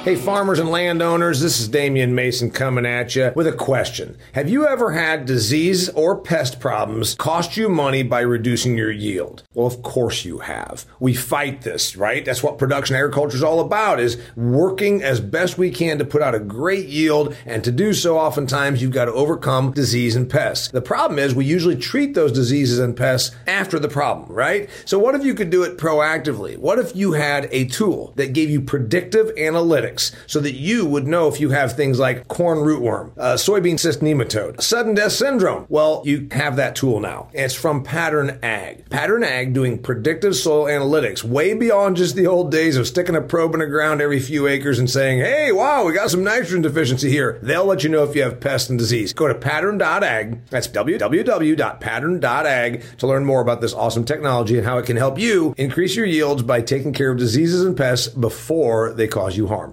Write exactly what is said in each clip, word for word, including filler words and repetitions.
Hey, farmers and landowners, this is Damian Mason coming at you with a question. Have you ever had disease or pest problems cost you money by reducing your yield? Well, of course you have. We fight this, right? That's what production agriculture is all about, is working as best we can to put out a great yield, and to do so, oftentimes you've got to overcome disease and pests. The problem is we usually treat those diseases and pests after the problem, right? So what if you could do it proactively? What if you had a tool that gave you predictive analytics so that you would know if you have things like corn rootworm, uh, soybean cyst nematode, sudden death syndrome? Well, you have that tool now. It's from Pattern Ag. Pattern Ag doing predictive soil analytics way beyond just the old days of sticking a probe in the ground every few acres and saying, hey, wow, we got some nitrogen deficiency here. They'll let you know if you have pest and disease. Go to pattern dot ag. That's w w w dot pattern dot ag to learn more about this awesome technology and how it can help you increase your yields by taking care of diseases and pests before they cause you harm.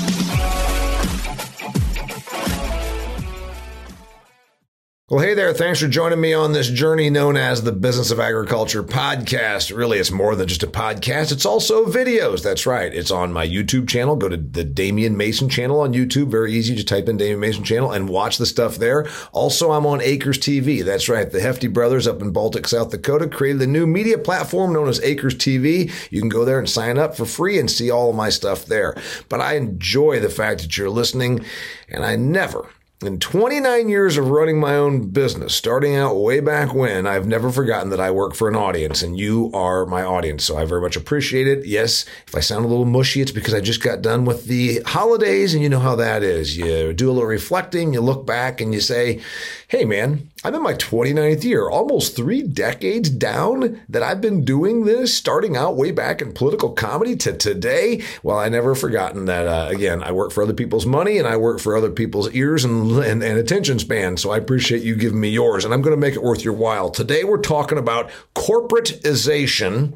Well, hey there. Thanks for joining me on this journey known as the Business of Agriculture podcast. Really, it's more than just a podcast. It's also videos. That's right. It's on my YouTube channel. Go to the Damian Mason channel on YouTube. Very easy to type in Damian Mason channel and watch the stuff there. Also, I'm on Acres T V. That's right. The Hefty brothers up in Baltic, South Dakota created a new media platform known as Acres T V. You can go there and sign up for free and see all of my stuff there. But I enjoy the fact that you're listening, and I never... In twenty-nine years of running my own business, starting out way back when, I've never forgotten that I work for an audience, and you are my audience. So I very much appreciate it. Yes, if I sound a little mushy, it's because I just got done with the holidays, and you know how that is. You do a little reflecting, you look back, and you say, hey, man, I'm in my twenty-ninth year, almost three decades down that I've been doing this, starting out way back in political comedy to today. Well, I never forgotten that, uh, again, I work for other people's money, and I work for other people's ears and And, and attention span. So I appreciate you giving me yours, and I'm going to make it worth your while. Today we're talking about corporatization,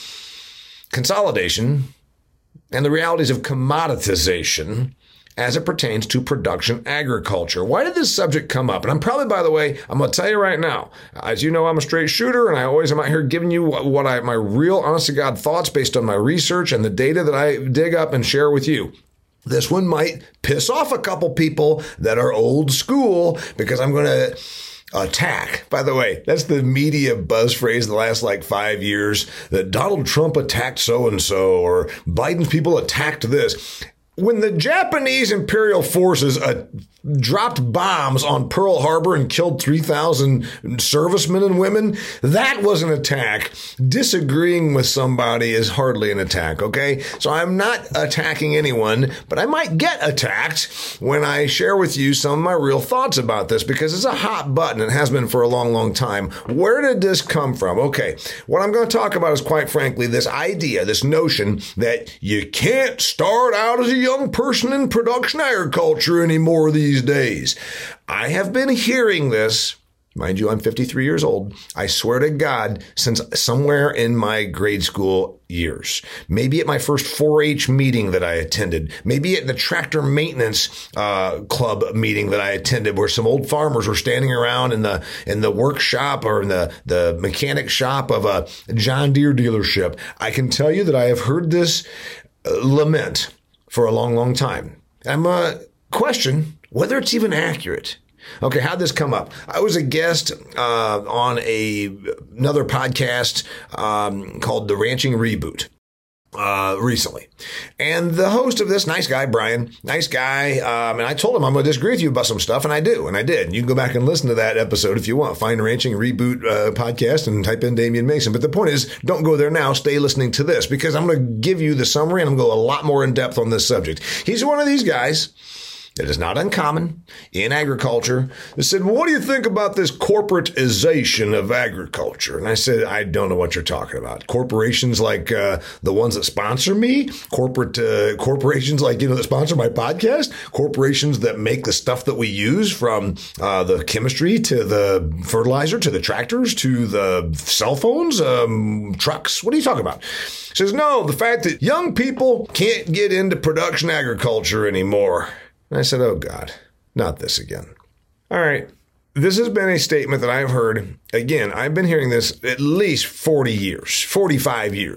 consolidation, and the realities of commoditization as it pertains to production agriculture. Why did this subject come up? And I'm probably, by the way, I'm going to tell you right now, as you know, I'm a straight shooter, and I always am out here giving you what, what I, my real honest to God thoughts based on my research and the data that I dig up and share with you. This one might piss off a couple people that are old school because I'm going to attack. By the way, that's the media buzz phrase the last like five years, that Donald Trump attacked so-and-so or Biden's people attacked this. When the Japanese imperial forces uh, dropped bombs on Pearl Harbor and killed three thousand servicemen and women, that was an attack. Disagreeing with somebody is hardly an attack, okay? So I'm not attacking anyone, but I might get attacked when I share with you some of my real thoughts about this, because it's a hot button. It has been for a long, long time. Where did this come from? Okay, what I'm going to talk about is, quite frankly, this idea, this notion that you can't start out as a young person in production agriculture anymore these days. I have been hearing this, mind you, I'm fifty-three years old, I swear to God, since somewhere in my grade school years. Maybe at my first four H meeting that I attended, maybe at the tractor maintenance uh, club meeting that I attended, where some old farmers were standing around in the in the workshop or in the, the mechanic shop of a John Deere dealership. I can tell you that I have heard this uh, lament for a long, long time. I'm a uh, question whether it's even accurate. Okay, how'd this come up? I was a guest uh, on a another podcast um, called The Ranching Reboot uh, recently. And the host of this, nice guy, Brian, nice guy. Um, and I told him I'm going to disagree with you about some stuff, and I do, and I did. And you can go back and listen to that episode if you want. Find Ranching Reboot uh, podcast and type in Damian Mason. But the point is, don't go there now. Stay listening to this, because I'm going to give you the summary, and I'm going to go a lot more in depth on this subject. He's one of these guys that is not uncommon in agriculture. They said, well, what do you think about this corporatization of agriculture? And I said, I don't know what you're talking about. Corporations like uh, the ones that sponsor me, corporate uh, corporations like, you know, that sponsor my podcast, corporations that make the stuff that we use, from uh, the chemistry to the fertilizer to the tractors to the cell phones, um, trucks. What are you talking about? He says, no, the fact that young people can't get into production agriculture anymore. And I said, oh, God, not this again. All right. This has been a statement that I've heard. Again, I've been hearing this at least forty years, forty-five years.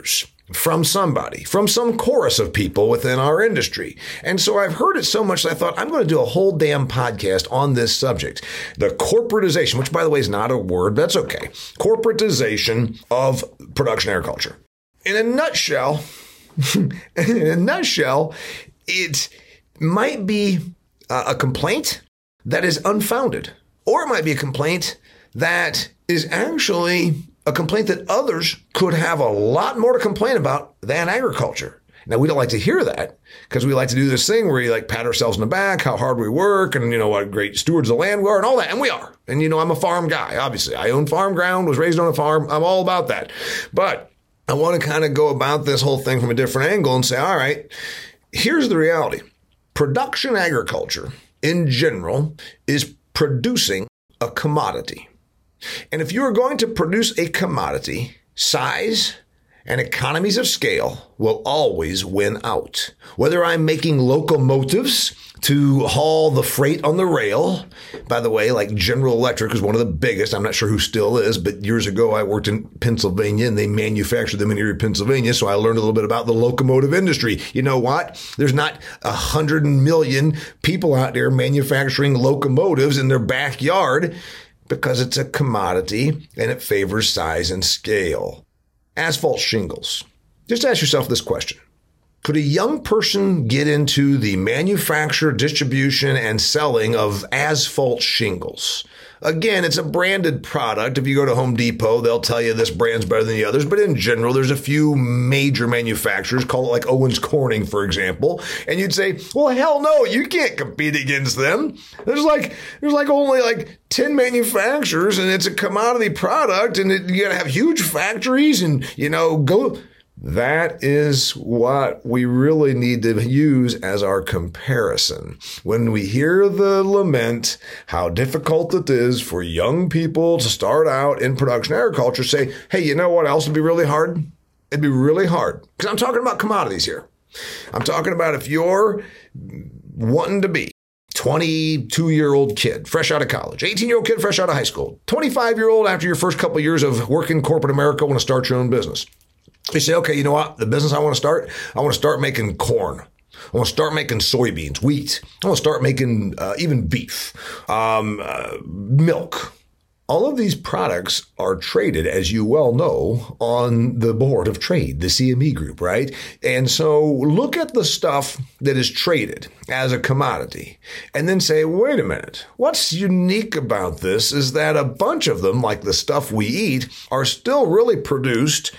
from somebody, from some chorus of people within our industry. And so I've heard it so much that I thought I'm going to do a whole damn podcast on this subject. The corporatization, which by the way is not a word, that's okay. Corporatization of production agriculture. In a nutshell, in a nutshell, it might be a complaint that is unfounded, or it might be a complaint that is actually a complaint that others could have a lot more to complain about than agriculture. Now, we don't like to hear that because we like to do this thing where we like pat ourselves in the back, how hard we work, and, you know, what great stewards of the land we are and all that. And we are. And, you know, I'm a farm guy, obviously. I own farm ground, was raised on a farm. I'm all about that. But I want to kind of go about this whole thing from a different angle and say, all right, here's the reality. Production agriculture in general is producing a commodity. And if you are going to produce a commodity, size and economies of scale will always win out. Whether I'm making locomotives to haul the freight on the rail, by the way, like General Electric is one of the biggest. I'm not sure who still is, but years ago I worked in Pennsylvania and they manufactured them in Erie, Pennsylvania. So I learned a little bit about the locomotive industry. You know what? There's not a hundred million people out there manufacturing locomotives in their backyard, because it's a commodity and it favors size and scale. Asphalt shingles. Just ask yourself this question. Could a young person get into the manufacture, distribution, and selling of asphalt shingles? Again, it's a branded product. If you go to Home Depot, they'll tell you this brand's better than the others. But in general, there's a few major manufacturers, call it like Owens Corning, for example. And you'd say, well, hell no, you can't compete against them. There's like, there's like only like ten manufacturers and it's a commodity product and it, you got to have huge factories and, you know, go. That is what we really need to use as our comparison. When we hear the lament, how difficult it is for young people to start out in production agriculture, say, hey, you know what else would be really hard? It'd be really hard. Because I'm talking about commodities here. I'm talking about if you're wanting to be twenty-two-year-old kid, fresh out of college, eighteen-year-old kid, fresh out of high school, twenty-five-year-old after your first couple of years of working in corporate America, want to start your own business. You say, okay, you know what? The business I want to start, I want to start making corn. I want to start making soybeans, wheat. I want to start making uh, even beef, um, uh, milk. All of these products are traded, as you well know, on the Board of Trade, the C M E Group, right? And so look at the stuff that is traded as a commodity and then say, wait a minute, what's unique about this is that a bunch of them, like the stuff we eat, are still really produced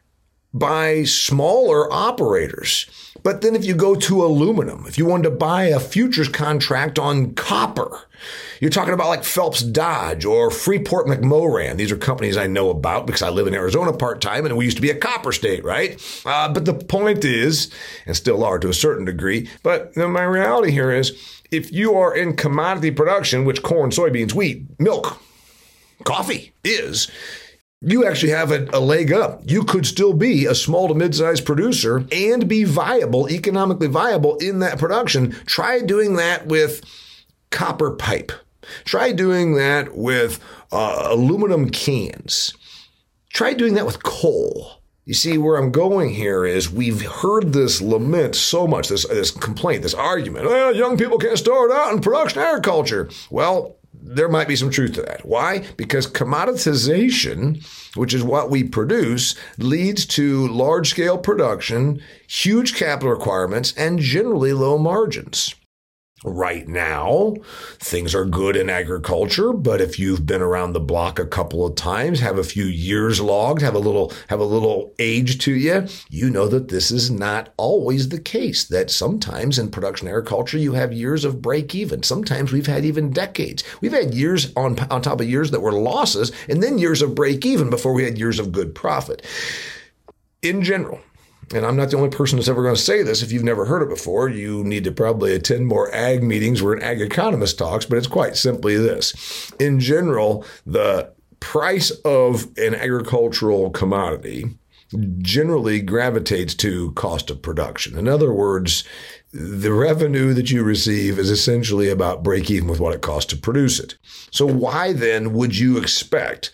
by smaller operators. But then if you go to aluminum, if you wanted to buy a futures contract on copper, you're talking about like Phelps Dodge or Freeport McMoran. These are companies I know about because I live in Arizona part-time and we used to be a copper state, right? Uh, but the point is, and still are to a certain degree, but you know, my reality here is if you are in commodity production, which corn, soybeans, wheat, milk, coffee is, you actually have a, a leg up. You could still be a small to mid-sized producer and be viable, economically viable in that production. Try doing that with copper pipe. Try doing that with uh, aluminum cans. Try doing that with coal. You see, where I'm going here is we've heard this lament so much, this, this complaint, this argument. Well, young people can't start out in production agriculture. Well, there might be some truth to that. Why? Because commoditization, which is what we produce, leads to large-scale production, huge capital requirements, and generally low margins. Right now, things are good in agriculture, but if you've been around the block a couple of times, have a few years logged, have a little have a little age to you, you know that this is not always the case, that sometimes in production agriculture, you have years of break even. Sometimes we've had even decades. We've had years on, on top of years that were losses, and then years of break even before we had years of good profit. In general, and I'm not the only person that's ever going to say this. If you've never heard it before, you need to probably attend more ag meetings where an ag economist talks, but it's quite simply this. In general, the price of an agricultural commodity generally gravitates to cost of production. In other words, the revenue that you receive is essentially about break even with what it costs to produce it. So why then would you expect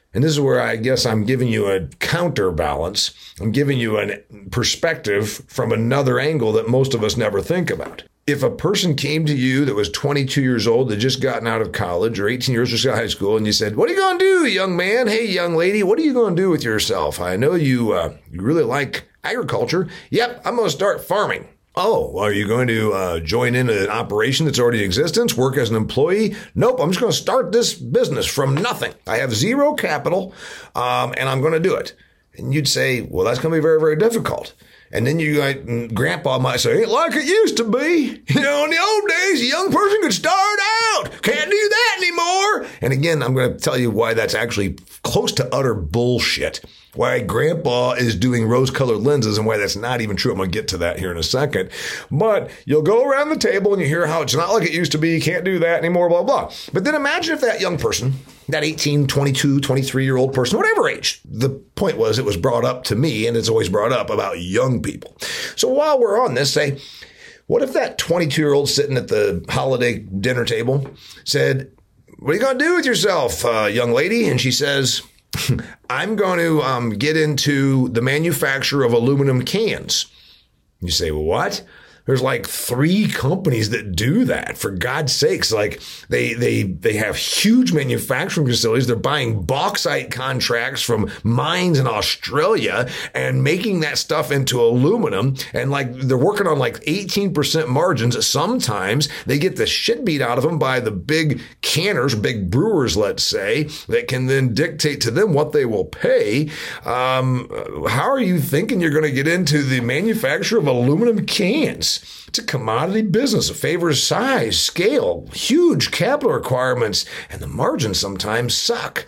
And this is where I guess I'm giving you a counterbalance. I'm giving you a perspective from another angle that most of us never think about. If a person came to you that was twenty-two years old, that just gotten out of college, or eighteen years, just got out of high school, and you said, what are you going to do, young man? Hey, young lady, what are you going to do with yourself? I know you, uh, you really like agriculture. Yep, I'm going to start farming. Oh, are you going to uh, join in an operation that's already in existence, work as an employee? Nope, I'm just going to start this business from nothing. I have zero capital, um, and I'm going to do it. And you'd say, well, that's going to be very, very difficult. And then you, like, grandpa might say, ain't like it used to be. You know, in the old days, a young person could start out. Can't do that anymore. And again, I'm going to tell you why that's actually close to utter bullshit. Why grandpa is doing rose-colored lenses and why that's not even true. I'm going to get to that here in a second. But you'll go around the table and you hear how it's not like it used to be. You can't do that anymore, blah, blah. But then imagine if that young person, that eighteen, twenty-two, twenty-three-year-old person, whatever age, the point was it was brought up to me, and it's always brought up about young people. So while we're on this, say, what if that twenty-two-year-old sitting at the holiday dinner table said, what are you going to do with yourself, uh, young lady? And she says, I'm going to um, get into the manufacture of aluminum cans. You say, well, what? There's like three companies that do that, for God's sakes. Like they they they have huge manufacturing facilities. They're buying bauxite contracts from mines in Australia and making that stuff into aluminum. And like they're working on like eighteen percent margins. Sometimes they get the shit beat out of them by the big canners, big brewers, let's say, that can then dictate to them what they will pay. Um, how are you thinking you're going to get into the manufacture of aluminum cans? It's a commodity business. It favors size, scale, huge capital requirements, and the margins sometimes suck.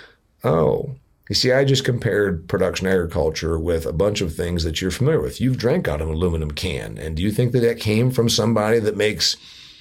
Oh, you see, I just compared production agriculture with a bunch of things that you're familiar with. You've drank out of an aluminum can, and do you think that that came from somebody that makes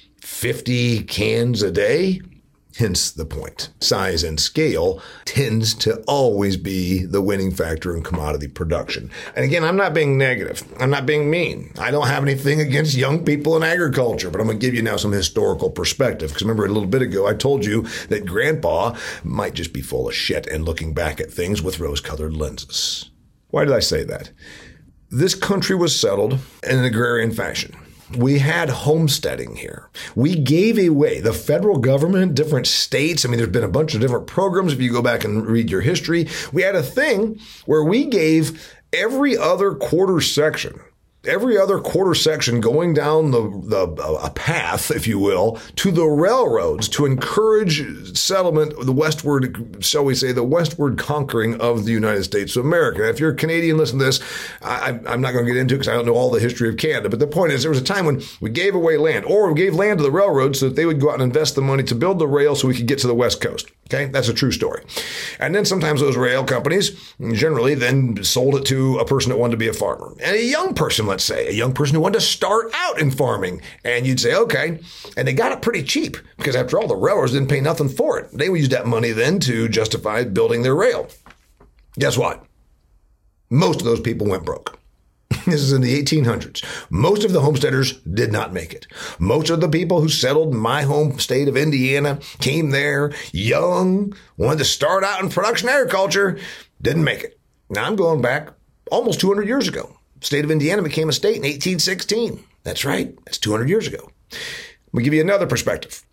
fifty cans a day? Hence the point. Size and scale tends to always be the winning factor in commodity production. And again, I'm not being negative. I'm not being mean. I don't have anything against young people in agriculture, but I'm going to give you now some historical perspective. Because remember, a little bit ago, I told you that grandpa might just be full of shit and looking back at things with rose-colored lenses. Why did I say that? This country was settled in an agrarian fashion. We had homesteading here. We gave away, the federal government, different states. I mean, there's been a bunch of different programs. If you go back and read your history, we had a thing where we gave every other quarter section, every other quarter section going down the, the a path, if you will, to the railroads to encourage settlement, the westward, shall we say, the westward conquering of the United States of America. If you're a Canadian, listen to this. I, I'm not going to get into it because I don't know all the history of Canada. But the point is, there was a time when we gave away land, or we gave land to the railroads so that they would go out and invest the money to build the rail so we could get to the West Coast. Okay, that's a true story. And then sometimes those rail companies generally then sold it to a person that wanted to be a farmer. And a young person, let's say, a young person who wanted to start out in farming. And you'd say, okay. And they got it pretty cheap because after all, the railroads didn't pay nothing for it. They would use that money then to justify building their rail. Guess what? Most of those people went broke. This is in the eighteen hundreds. Most of the homesteaders did not make it. Most of the people who settled in my home state of Indiana came there young, wanted to start out in production agriculture, didn't make it. Now I'm going back almost two hundred years ago. The state of Indiana became a state in eighteen sixteen. That's right. That's two hundred years ago. Let me give you another perspective.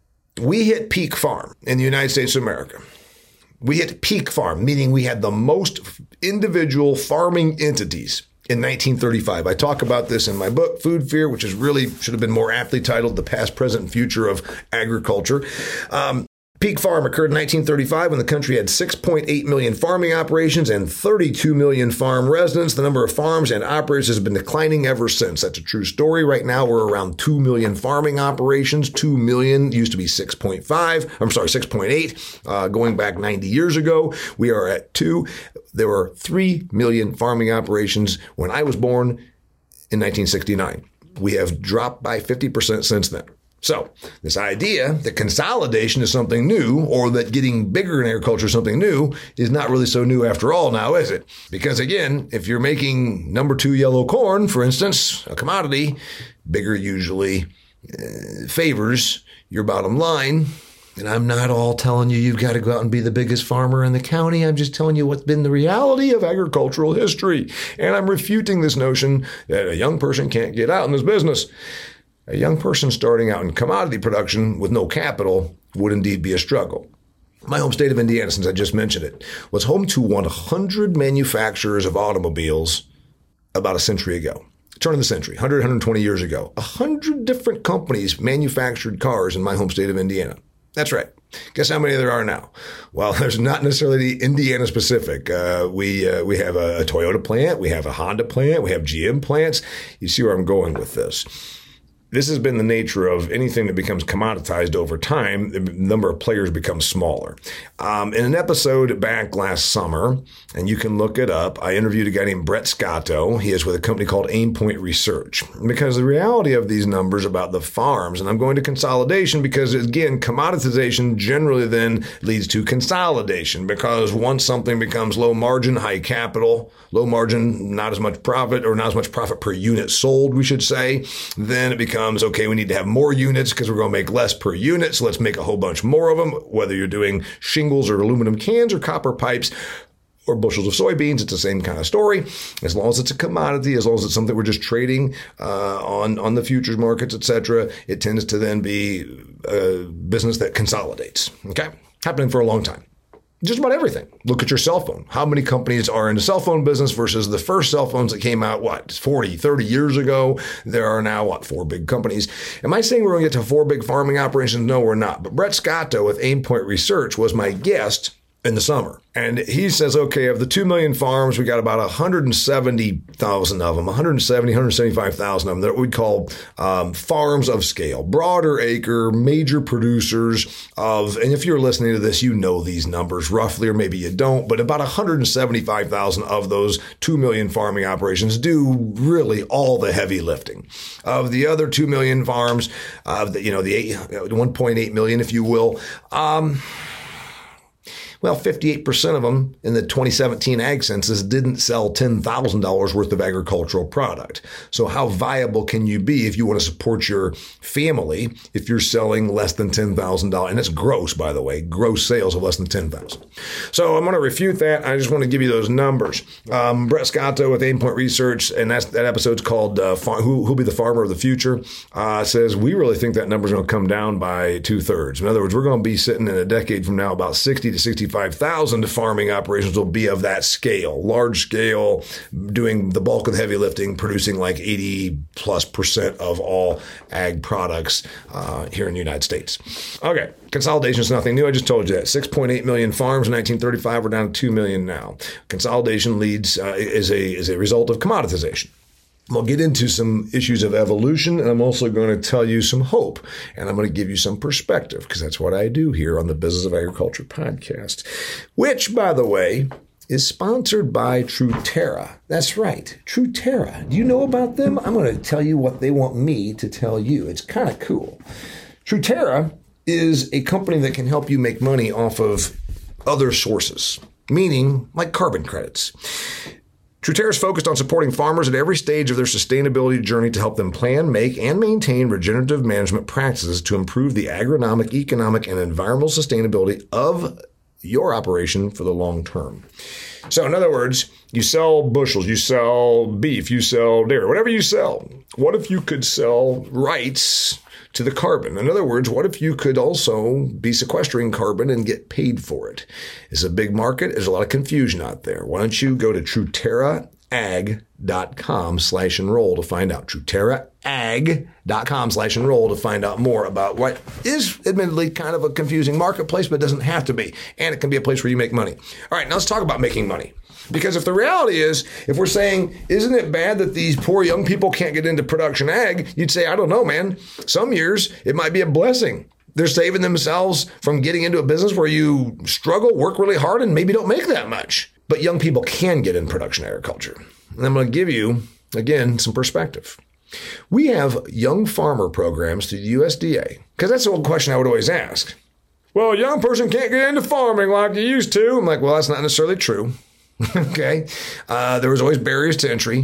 We hit peak farm in the United States of America. We hit peak farm, meaning we had the most individual farming entities in nineteen thirty-five. I talk about this in my book, Food Fear, which is really should have been more aptly titled The Past, Present, and Future of Agriculture. Um, peak farm occurred in nineteen thirty-five when the country had six point eight million farming operations and thirty-two million farm residents. The number of farms and operators has been declining ever since. That's a true story. Right now, we're around two million farming operations. two million used to be six point five. I'm sorry, six point eight. Uh, going back ninety years ago, we are at two. There were three million farming operations when I was born in nineteen sixty-nine. We have dropped by fifty percent since then. So this idea that consolidation is something new, or that getting bigger in agriculture is something new, is not really so new after all now, is it? Because again, if you're making number two yellow corn, for instance, a commodity, bigger usually uh, favors your bottom line And I'm not all telling you you've got to go out and be the biggest farmer in the county. I'm just telling you what's been the reality of agricultural history. And I'm refuting this notion that a young person can't get out in this business. A young person starting out in commodity production with no capital would indeed be a struggle. My home state of Indiana, since I just mentioned it, was home to one hundred manufacturers of automobiles about a century ago. Turn of the century, one hundred, one hundred twenty years ago. one hundred different companies manufactured cars in my home state of Indiana. That's right. Guess how many there are now? Well, there's not necessarily Indiana specific. Uh, we uh, we have a, a Toyota plant, we have a Honda plant, we have G M plants. You see where I'm going with this. This has been the nature of anything that becomes commoditized over time. The number of players becomes smaller. Um, in an episode back last summer, and you can look it up, I interviewed a guy named Brett Scotto. He is with a company called Aimpoint Research. Because the reality of these numbers about the farms, and I'm going to consolidation because, again, commoditization generally then leads to consolidation, because once something becomes low margin, high capital, low margin, not as much profit, or not as much profit per unit sold, we should say, then it becomes okay, we need to have more units because we're going to make less per unit, so let's make a whole bunch more of them, whether you're doing shingles or aluminum cans or copper pipes or bushels of soybeans. It's the same kind of story. As long as it's a commodity, as long as it's something we're just trading uh, on, on the futures markets, et cetera, it tends to then be a business that consolidates. Okay? Happening for a long time. Just about everything. Look at your cell phone. How many companies are in the cell phone business versus the first cell phones that came out, what, forty, thirty years ago? There are now, what, four big companies. Am I saying we're going to get to four big farming operations? No, we're not. But Brett Scotto with Aimpoint Research was my guest in the summer. And he says, okay, of the two million farms, we got about one hundred seventy thousand of them, one hundred seventy, one hundred seventy-five thousand of them that we call um, farms of scale, broader acre, major producers of, and if you're listening to this, you know these numbers roughly, or maybe you don't, but about one hundred seventy-five thousand of those two million farming operations do really all the heavy lifting. Of the other two million farms, uh, the, you know, the eight, one point eight million, if you will, um, well, fifty-eight percent of them in the twenty seventeen ag census didn't sell ten thousand dollars worth of agricultural product. So how viable can you be if you want to support your family if you're selling less than ten thousand dollars? And it's gross, by the way, gross sales of less than ten thousand dollars. So I'm going to refute that. I just want to give you those numbers. Um, Brett Scotto with Aimpoint Research, and that's, that episode's called uh, Who, Who'll Be the Farmer of the Future, uh, says we really think that number's going to come down by two-thirds. In other words, we're going to be sitting in a decade from now about sixty to sixty-five thousand farming operations will be of that scale, large scale, doing the bulk of the heavy lifting, producing like eighty plus percent of all ag products uh, here in the United States. Okay, consolidation is nothing new. I just told you that. six point eight million farms in nineteen thirty-five. We're down to two million now. Consolidation leads uh, is a is a result of commoditization. We'll get into some issues of evolution, and I'm also going to tell you some hope, and I'm going to give you some perspective, because that's what I do here on the Business of Agriculture podcast, which, by the way, is sponsored by Truterra. That's right, Truterra. Do you know about them? I'm going to tell you what they want me to tell you. It's kind of cool. Truterra is a company that can help you make money off of other sources, meaning like carbon credits. Truterra is focused on supporting farmers at every stage of their sustainability journey to help them plan, make, and maintain regenerative management practices to improve the agronomic, economic, and environmental sustainability of your operation for the long term. So in other words, you sell bushels, you sell beef, you sell dairy, whatever you sell. What if you could sell rights to the carbon? In other words, what if you could also be sequestering carbon and get paid for it? It's a big market. There's a lot of confusion out there. Why don't you go to truterraag.com slash enroll to find out. truterraag.com slash enroll to find out more about what is admittedly kind of a confusing marketplace, but it doesn't have to be. And it can be a place where you make money. All right, now let's talk about making money. Because if the reality is, if we're saying, isn't it bad that these poor young people can't get into production ag? You'd say, I don't know, man. Some years it might be a blessing. They're saving themselves from getting into a business where you struggle, work really hard, and maybe don't make that much. But young people can get in production agriculture. And I'm going to give you, again, some perspective. We have young farmer programs through the U S D A. Because that's the old question I would always ask. Well, a young person can't get into farming like you used to. I'm like, well, that's not necessarily true. Okay. Uh, there was always barriers to entry.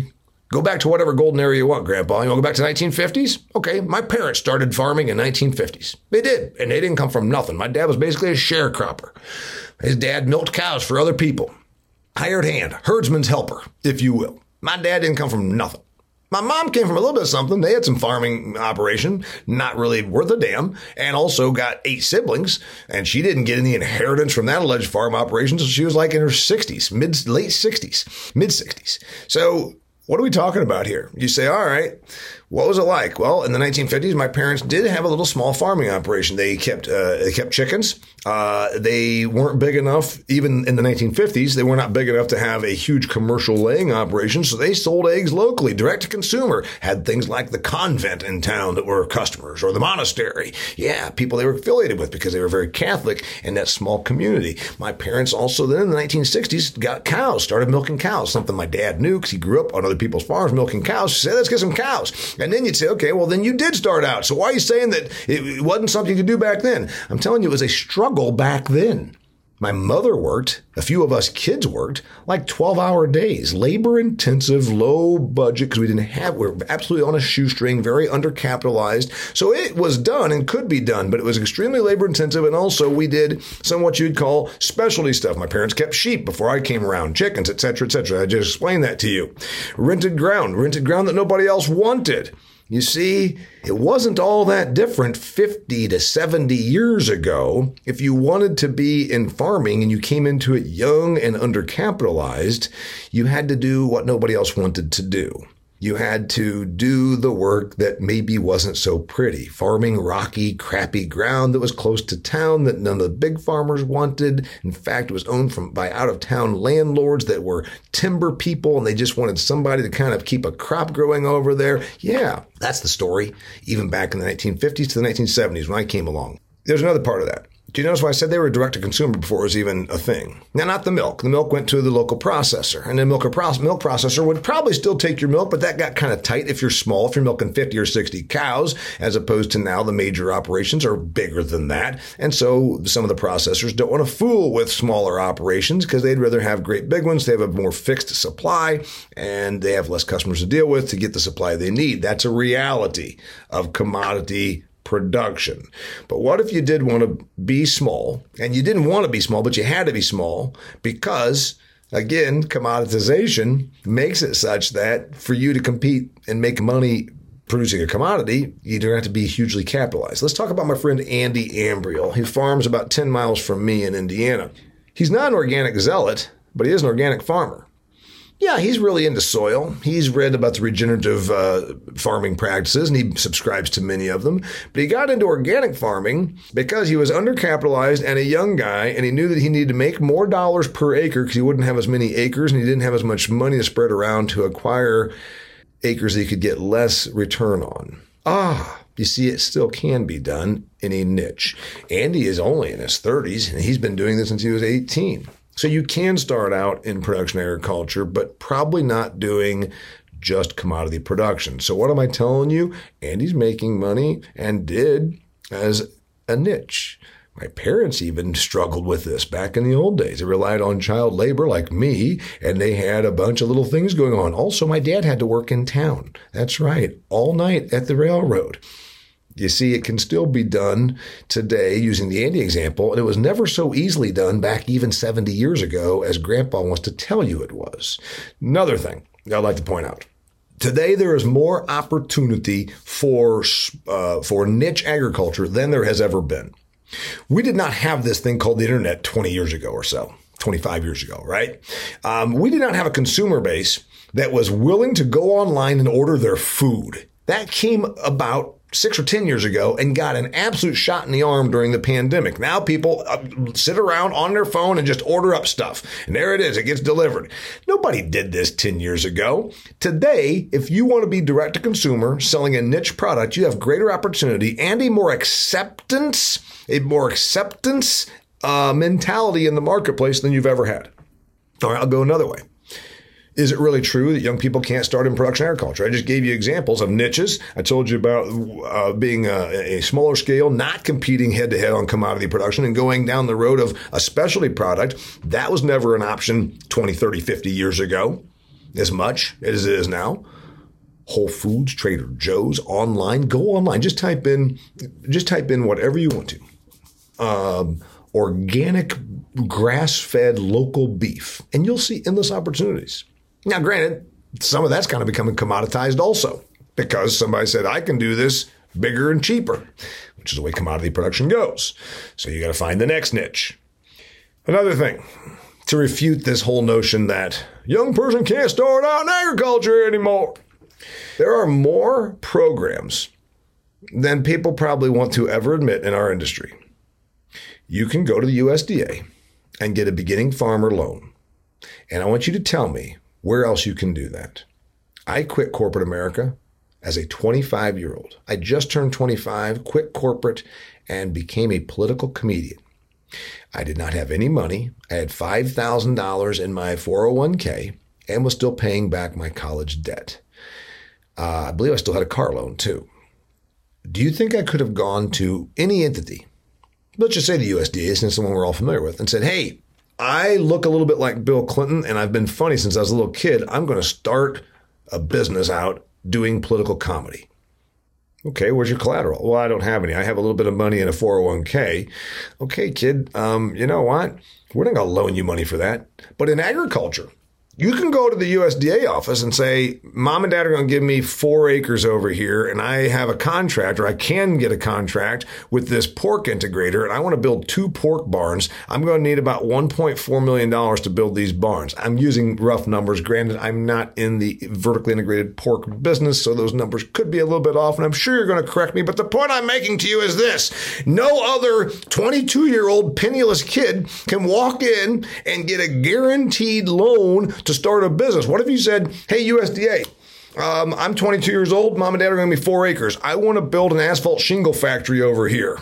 Go back to whatever golden era you want, Grandpa. You want to go back to nineteen fifties? Okay, my parents started farming in nineteen fifties. They did, and they didn't come from nothing. My dad was basically a sharecropper. His dad milked cows for other people. Hired hand, herdsman's helper, if you will. My dad didn't come from nothing. My mom came from a little bit of something. They had some farming operation, not really worth a damn, and also got eight siblings, and she didn't get any inheritance from that alleged farm operation until she was like in her sixties, mid, late sixties, mid sixties. So what are we talking about here? You say, all right, what was it like? Well, in the nineteen fifties, my parents did have a little small farming operation. They kept uh, they kept chickens. Uh, they weren't big enough, even in the nineteen fifties, they were not big enough to have a huge commercial laying operation. So they sold eggs locally, direct to consumer. Had things like the convent in town that were customers, or the monastery. Yeah, people they were affiliated with because they were very Catholic in that small community. My parents also then in the nineteen sixties got cows, started milking cows, something my dad knew because he grew up on other people's farms milking cows. He said, let's get some cows. And then you'd say, okay, well, then you did start out. So why are you saying that it wasn't something you could do back then? I'm telling you, it was a struggle back then. My mother worked, a few of us kids worked, like twelve-hour days, labor-intensive, low budget, because we didn't have, we were absolutely on a shoestring, very undercapitalized. So it was done and could be done, but it was extremely labor-intensive, and also we did some what you'd call specialty stuff. My parents kept sheep before I came around, chickens, et cetera, et cetera. I just explained that to you. Rented ground, rented ground that nobody else wanted. You see, it wasn't all that different fifty to seventy years ago. If you wanted to be in farming and you came into it young and undercapitalized, you had to do what nobody else wanted to do. You had to do the work that maybe wasn't so pretty. Farming rocky, crappy ground that was close to town that none of the big farmers wanted. In fact, it was owned from by out-of-town landlords that were timber people, and they just wanted somebody to kind of keep a crop growing over there. Yeah, that's the story, even back in the nineteen fifties to the nineteen seventies when I came along. There's another part of that. Do you notice why I said they were direct-to-consumer before it was even a thing? Now, not the milk. The milk went to the local processor, and the milk processor would probably still take your milk, but that got kind of tight if you're small, if you're milking fifty or sixty cows, as opposed to now the major operations are bigger than that. And so some of the processors don't want to fool with smaller operations because they'd rather have great big ones. They have a more fixed supply, and they have less customers to deal with to get the supply they need. That's a reality of commodity production. But what if you did want to be small, and you didn't want to be small, but you had to be small because, again, commoditization makes it such that for you to compete and make money producing a commodity, you don't have to be hugely capitalized. Let's talk about my friend Andy Ambriel. He farms about ten miles from me in Indiana. He's not an organic zealot, but he is an organic farmer. Yeah, he's really into soil. He's read about the regenerative uh, farming practices, and he subscribes to many of them. But he got into organic farming because he was undercapitalized and a young guy, and he knew that he needed to make more dollars per acre because he wouldn't have as many acres, and he didn't have as much money to spread around to acquire acres that he could get less return on. Ah, you see, it still can be done in a niche. Andy is only in his thirties, and he's been doing this since he was eighteen. So you can start out in production agriculture, but probably not doing just commodity production. So what am I telling you? Andy's making money and did as a niche. My parents even struggled with this back in the old days. They relied on child labor like me, and they had a bunch of little things going on. Also, my dad had to work in town. That's right, all night at the railroad. You see, it can still be done today using the Andy example, and it was never so easily done back even seventy years ago as Grandpa wants to tell you it was. Another thing I'd like to point out. Today, there is more opportunity for, uh, for niche agriculture than there has ever been. We did not have this thing called the internet twenty years ago or so, twenty-five years ago, right? Um, we did not have a consumer base that was willing to go online and order their food. That came about six or ten years ago and got an absolute shot in the arm during the pandemic. Now people uh, sit around on their phone and just order up stuff. And there it is. It gets delivered. Nobody did this ten years ago. Today, if you want to be direct to consumer selling a niche product, you have greater opportunity and a more acceptance, a more acceptance uh, mentality in the marketplace than you've ever had. All right, I'll go another way. Is it really true that young people can't start in production agriculture? I just gave you examples of niches. I told you about uh, being a, a smaller scale, not competing head-to-head on commodity production and going down the road of a specialty product. That was never an option twenty, thirty, fifty years ago, as much as it is now. Whole Foods, Trader Joe's, online. Go online. Just type in, just type in whatever you want to. Um, organic, grass-fed local beef, and you'll see endless opportunities. Now, granted, some of that's kind of becoming commoditized also because somebody said, I can do this bigger and cheaper, which is the way commodity production goes. So you got to find the next niche. Another thing to refute this whole notion that young person can't start out in agriculture anymore. There are more programs than people probably want to ever admit in our industry. You can go to the U S D A and get a beginning farmer loan. And I want you to tell me where else you can do that. I quit corporate America as a twenty-five-year-old. I just turned twenty-five, quit corporate, and became a political comedian. I did not have any money. I had five thousand dollars in my four oh one k and was still paying back my college debt. Uh, I believe I still had a car loan too. Do you think I could have gone to any entity, let's just say the U S D A, since the one we're all familiar with, and said, hey, I look a little bit like Bill Clinton and I've been funny since I was a little kid. I'm going to start a business out doing political comedy. Okay, where's your collateral? Well, I don't have any. I have a little bit of money in a four oh one k. Okay, kid, um, you know what? We're not going to loan you money for that. But in agriculture, you can go to the U S D A office and say, Mom and Dad are going to give me four acres over here, and I have a contract, or I can get a contract with this pork integrator, and I want to build two pork barns. I'm going to need about one point four million dollars to build these barns. I'm using rough numbers. Granted, I'm not in the vertically integrated pork business, so those numbers could be a little bit off, and I'm sure you're going to correct me. But the point I'm making to you is this. No other twenty-two-year-old penniless kid can walk in and get a guaranteed loan to start a business. What if you said, hey, U S D A, um, I'm twenty-two years old. Mom and Dad are going to be four acres. I want to build an asphalt shingle factory over here.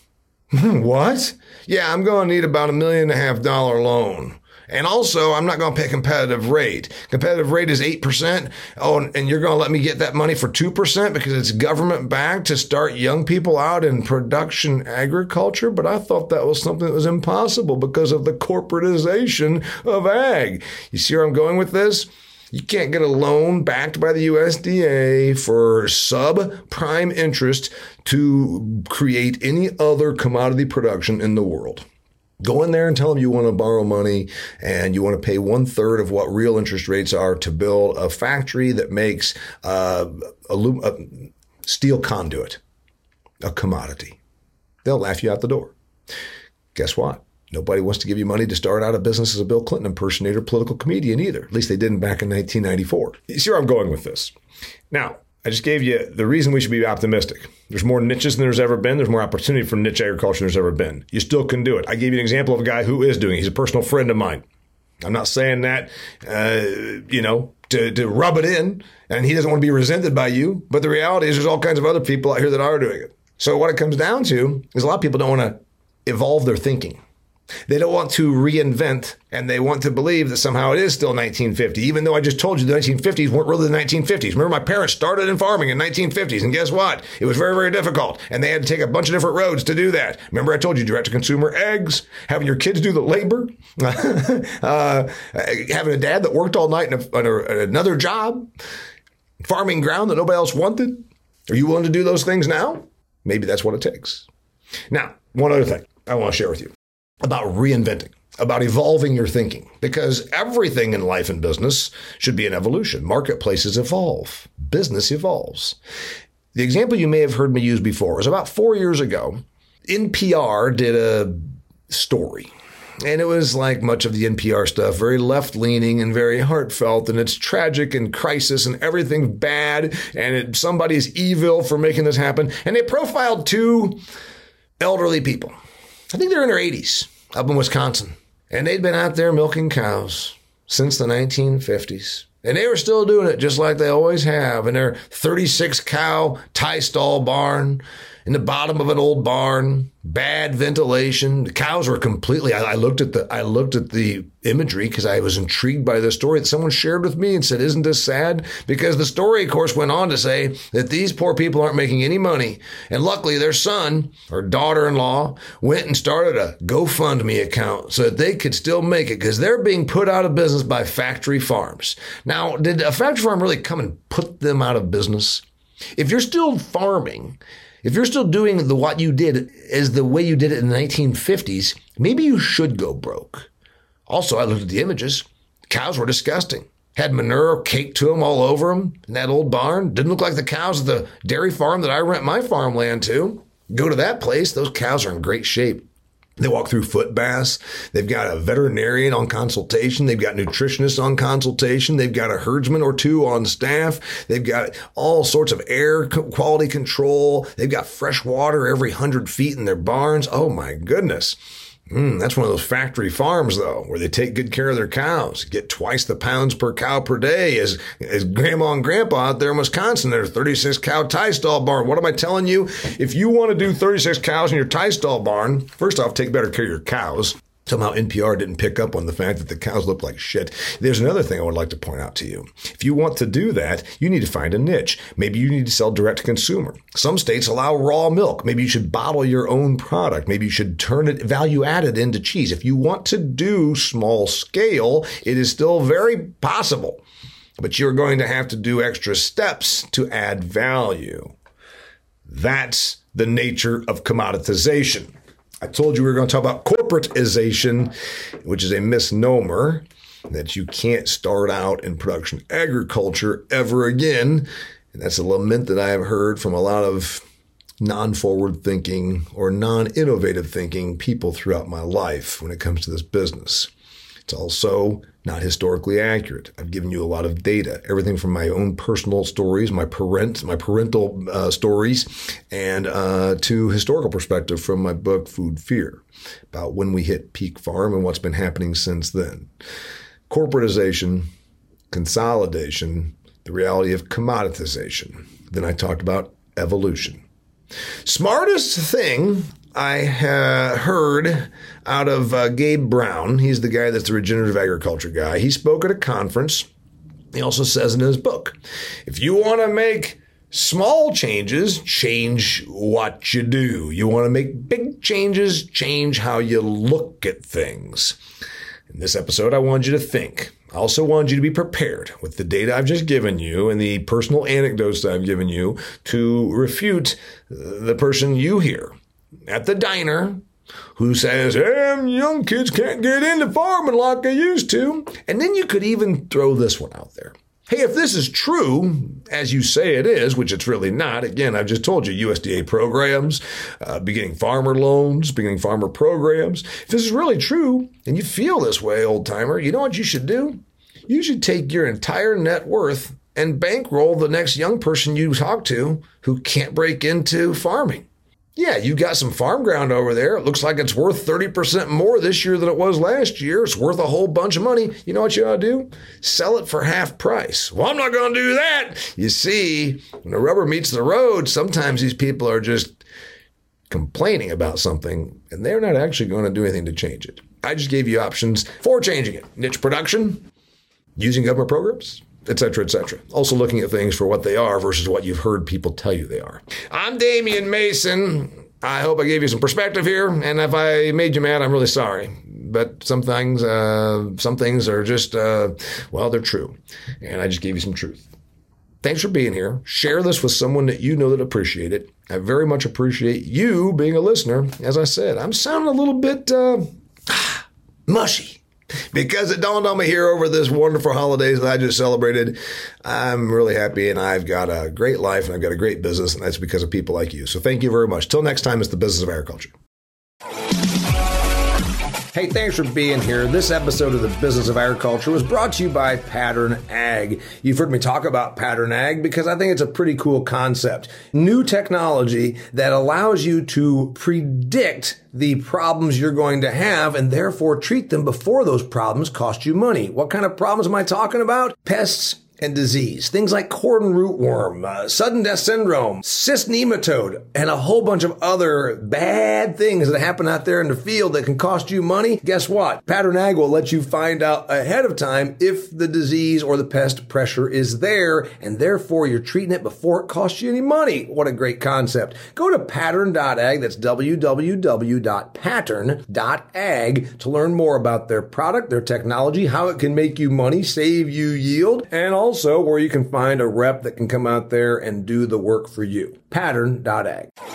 What? Yeah, I'm going to need about a million and a half dollar loan. And also, I'm not going to pay competitive rate. Competitive rate is eight percent. Oh, and you're going to let me get that money for two percent because it's government backed to start young people out in production agriculture. But I thought that was something that was impossible because of the corporatization of ag. You see where I'm going with this? You can't get a loan backed by the U S D A for subprime interest to create any other commodity production in the world. Go in there and tell them you want to borrow money and you want to pay one third of what real interest rates are to build a factory that makes uh, alum- uh, steel conduit, a commodity. They'll laugh you out the door. Guess what? Nobody wants to give you money to start out a business as a Bill Clinton impersonator, political comedian either. At least they didn't back in nineteen ninety-four. You see where I'm going with this? Now, I just gave you the reason we should be optimistic. There's more niches than there's ever been. There's more opportunity for niche agriculture than there's ever been. You still can do it. I gave you an example of a guy who is doing it. He's a personal friend of mine. I'm not saying that, uh, you know, to, to rub it in, and he doesn't want to be resented by you. But the reality is there's all kinds of other people out here that are doing it. So what it comes down to is a lot of people don't want to evolve their thinking. They don't want to reinvent, and they want to believe that somehow it is still nineteen fifty, even though I just told you the nineteen fifties weren't really the nineteen fifties. Remember, my parents started in farming in nineteen fifties, and guess what? It was very, very difficult, and they had to take a bunch of different roads to do that. Remember, I told you direct-to-consumer eggs, having your kids do the labor, uh, having a dad that worked all night in, a, in, a, in another job, farming ground that nobody else wanted. Are you willing to do those things now? Maybe that's what it takes. Now, one other thing I want to share with you about reinventing, about evolving your thinking, because everything in life and business should be an evolution. Marketplaces evolve. Business evolves. The example you may have heard me use before was about four years ago. N P R did a story, and it was like much of the N P R stuff, very left-leaning and very heartfelt, and it's tragic and crisis and everything's bad, and it, somebody's evil for making this happen. And they profiled two elderly people. I think they're in their eighties. Up in Wisconsin. And they'd been out there milking cows since the nineteen fifties. And they were still doing it just like they always have in their thirty-six cow tie stall barn. in the bottom of an old barn, bad ventilation. The cows were completely, I, I looked at the, I looked at the imagery because I was intrigued by the story that someone shared with me and said, isn't this sad? Because the story, of course, went on to say that these poor people aren't making any money. And luckily their son or daughter-in-law went and started a GoFundMe account so that they could still make it because they're being put out of business by factory farms. Now, did a factory farm really come and put them out of business? If you're still farming, if you're still doing the what you did as the way you did it in the nineteen fifties, maybe you should go broke. Also, I looked at the images. Cows were disgusting. Had manure caked to them all over them in that old barn. Didn't look like the cows at the dairy farm that I rent my farmland to. Go to that place, those cows are in great shape. They walk through foot baths. They've got a veterinarian on consultation. They've got nutritionists on consultation. They've got a herdsman or two on staff. They've got all sorts of air quality control. They've got fresh water every hundred feet in their barns. Oh my goodness. Mm, that's one of those factory farms, though, where they take good care of their cows, get twice the pounds per cow per day as, as grandma and grandpa out there in Wisconsin. There's thirty-six cow tie stall barn. What am I telling you? If you want to do thirty-six cows in your tie stall barn, first off, take better care of your cows. Somehow N P R didn't pick up on the fact that the cows look like shit. There's another thing I would like to point out to you. If you want to do that, you need to find a niche. Maybe you need to sell direct to consumer. Some states allow raw milk. Maybe you should bottle your own product. Maybe you should turn it value added into cheese. If you want to do small scale, it is still very possible, but you're going to have to do extra steps to add value. That's the nature of commoditization. I told you we were going to talk about corporatization, which is a misnomer, that you can't start out in production agriculture ever again. And that's a lament that I have heard from a lot of non-forward thinking or non-innovative thinking people throughout my life when it comes to this business. It's also not historically accurate. I've given you a lot of data, everything from my own personal stories, my parent, my parental uh, stories, and uh, to historical perspective from my book, Food Fear, about when we hit peak farm and what's been happening since then. Corporatization, consolidation, the reality of commoditization. Then I talked about evolution. Smartest thing I uh, heard out of uh, Gabe Brown. He's the guy that's the regenerative agriculture guy. He spoke at a conference. He also says in his book, if you want to make small changes, change what you do. You want to make big changes, change how you look at things. In this episode, I wanted you to think. I also wanted you to be prepared with the data I've just given you and the personal anecdotes that I've given you to refute the person you hear at the diner who says, hey, young kids can't get into farming like they used to. And then you could even throw this one out there. Hey, if this is true, as you say it is, which it's really not, again, I've just told you, U S D A programs, uh, beginning farmer loans, beginning farmer programs. If this is really true, and you feel this way, old timer, you know what you should do? You should take your entire net worth and bankroll the next young person you talk to who can't break into farming. Yeah, you got some farm ground over there. It looks like it's worth thirty percent more this year than it was last year. It's worth a whole bunch of money. You know what you ought to do? Sell it for half price. Well, I'm not going to do that. You see, when the rubber meets the road, sometimes these people are just complaining about something, and they're not actually going to do anything to change it. I just gave you options for changing it. Niche production, using government programs, et cetera, et cetera. Also looking at things for what they are versus what you've heard people tell you they are. I'm Damian Mason. I hope I gave you some perspective here, and if I made you mad, I'm really sorry. But some things, uh, some things are just, uh, well, they're true, and I just gave you some truth. Thanks for being here. Share this with someone that you know that appreciate it. I very much appreciate you being a listener. As I said, I'm sounding a little bit uh, mushy. Because it dawned on me here over this wonderful holidays that I just celebrated, I'm really happy and I've got a great life and I've got a great business, and that's because of people like you. So thank you very much. Till next time, it's the Business of Agriculture. Hey, thanks for being here. This episode of the Business of Agriculture was brought to you by Pattern Ag. You've heard me talk about Pattern Ag because I think it's a pretty cool concept. New technology that allows you to predict the problems you're going to have and therefore treat them before those problems cost you money. What kind of problems am I talking about? Pests, and disease. Things like cordon rootworm, uh, sudden death syndrome, cyst nematode, and a whole bunch of other bad things that happen out there in the field that can cost you money. Guess what? Pattern Ag will let you find out ahead of time if the disease or the pest pressure is there, and therefore you're treating it before it costs you any money. What a great concept. Go to pattern dot ag, that's w w w dot pattern dot ag, to learn more about their product, their technology, how it can make you money, save you yield, and also where you can find a rep that can come out there and do the work for you. pattern dot ag.